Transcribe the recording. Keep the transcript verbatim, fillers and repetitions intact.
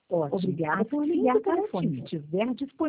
Ótimo. Obrigada por ligar para o telefone. Se estiver disponível.